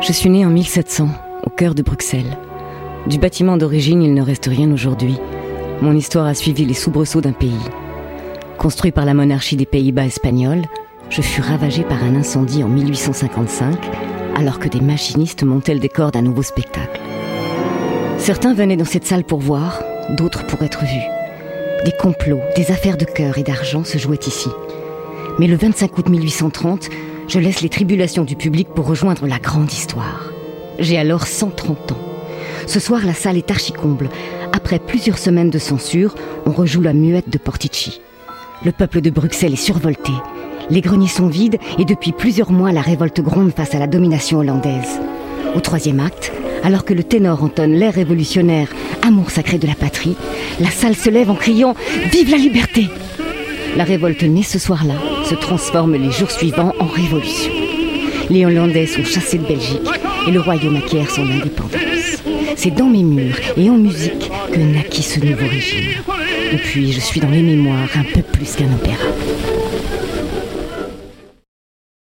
Je suis née en 1700, au cœur de Bruxelles. Du bâtiment d'origine, il ne reste rien aujourd'hui. Mon histoire a suivi les soubresauts d'un pays. Construit par la monarchie des Pays-Bas espagnols, je fus ravagée par un incendie en 1855, alors que des machinistes montaient le décor d'un nouveau spectacle. Certains venaient dans cette salle pour voir, d'autres pour être vus. Des complots, des affaires de cœur et d'argent se jouaient ici. Mais le 25 août 1830, je laisse les tribulations du public pour rejoindre la grande histoire. J'ai alors 130 ans. Ce soir, la salle est archi-comble. Après plusieurs semaines de censure, on rejoue la muette de Portici. Le peuple de Bruxelles est survolté. Les greniers sont vides et depuis plusieurs mois, la révolte gronde face à la domination hollandaise. Au troisième acte, alors que le ténor entonne l'air révolutionnaire « Amour sacré de la patrie », la salle se lève en criant « Vive la liberté !» La révolte née ce soir-là se transforme les jours suivants en révolution. Les Hollandais sont chassés de Belgique et le royaume acquiert son indépendance. C'est dans mes murs et en musique que naquit ce nouveau régime. Et puis je suis dans les mémoires un peu plus qu'un opéra.